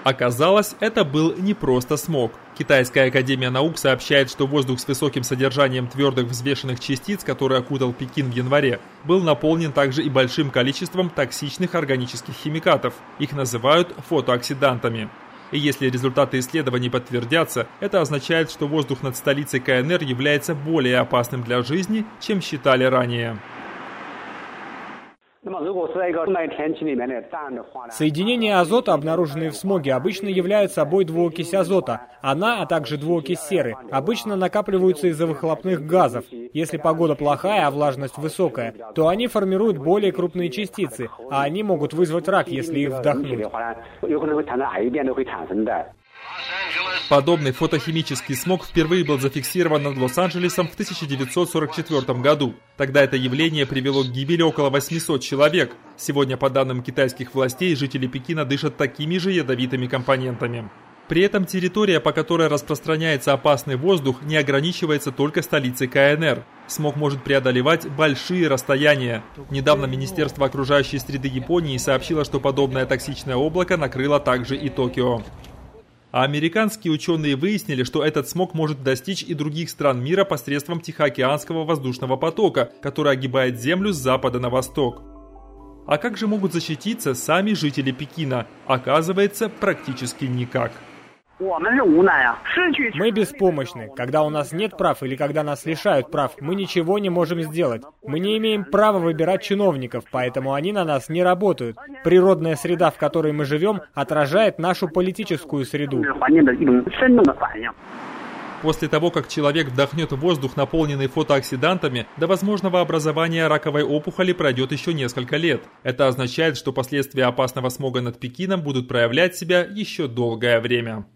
Оказалось, это был не просто смог. Китайская академия наук сообщает, что воздух с высоким содержанием твердых взвешенных частиц, который окутал Пекин в январе, был наполнен также и большим количеством токсичных органических химикатов. Их называют фотооксидантами. И если результаты исследований подтвердятся, это означает, что воздух над столицей КНР является более опасным для жизни, чем считали ранее. Соединения азота, обнаруженные в смоге, обычно являются собой двуокись азота. Она, а также двуокись серы, обычно накапливаются из-за выхлопных газов. Если погода плохая, а влажность высокая, то они формируют более крупные частицы, а они могут вызвать рак, если их вдохнуть. Подобный фотохимический смог впервые был зафиксирован над Лос-Анджелесом в 1944 году. Тогда это явление привело к гибели около 800 человек. Сегодня, по данным китайских властей, жители Пекина дышат такими же ядовитыми компонентами. При этом территория, по которой распространяется опасный воздух, не ограничивается только столицей КНР. Смог может преодолевать большие расстояния. Недавно Министерство окружающей среды Японии сообщило, что подобное токсичное облако накрыло также и Токио. А американские ученые выяснили, что этот смог может достичь и других стран мира посредством Тихоокеанского воздушного потока, который огибает Землю с запада на восток. А как же могут защититься сами жители Пекина? Оказывается, практически никак. Мы беспомощны. Когда у нас нет прав или когда нас лишают прав, мы ничего не можем сделать. Мы не имеем права выбирать чиновников, поэтому они на нас не работают. Природная среда, в которой мы живем, отражает нашу политическую среду. После того, как человек вдохнет воздух, наполненный фотооксидантами, до возможного образования раковой опухоли пройдет еще несколько лет. Это означает, что последствия опасного смога над Пекином будут проявлять себя еще долгое время.